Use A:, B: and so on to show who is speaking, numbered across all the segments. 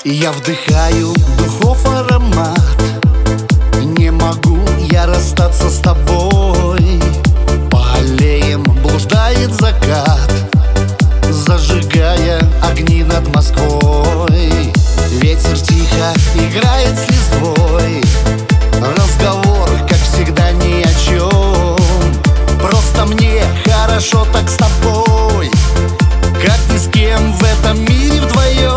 A: Я вдыхаю духов аромат, не могу я расстаться с тобой. По аллеям блуждает закат, зажигая огни над Москвой. Ветер тихо играет с листвой, разговор, как всегда, ни о чем. Просто мне хорошо так с тобой, как ни с кем в этом мире вдвоем.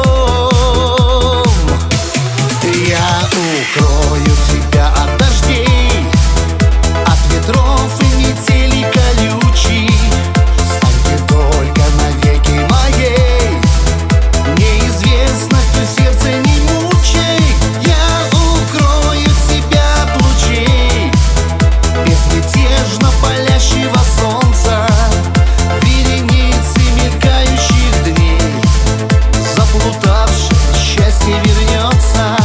A: Я укрою тебя от дождей, от ветров и метелей колючих. Стань ты только навеки моей, неизвестностью сердце не мучай. Я укрою тебя от лучей безмятежно палящего солнца, вереницы мелькающих дней. Заплутавший счастье вернется.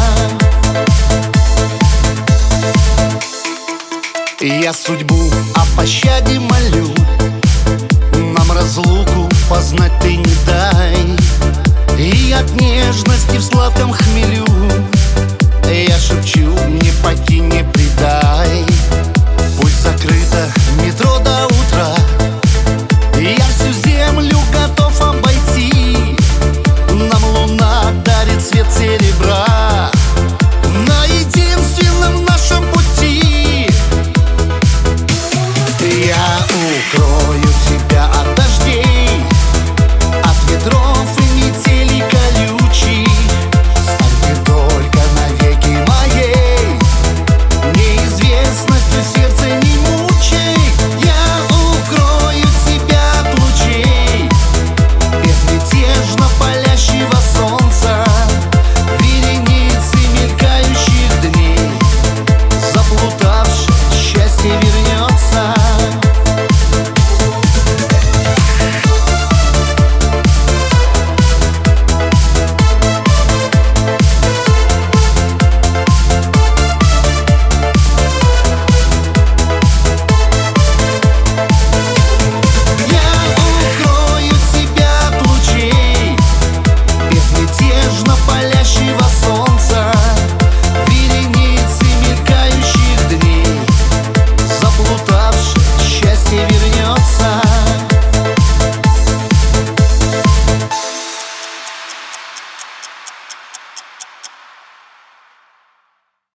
A: Я судьбу о пощаде молю, нам разлуку познать ты не дай. И от нежности в сладком хмелю я шепчу: не покинь, не предай. Пусть закрыто метро до утра, я всю землю готов обойти. Нам луна дарит цвет серебра.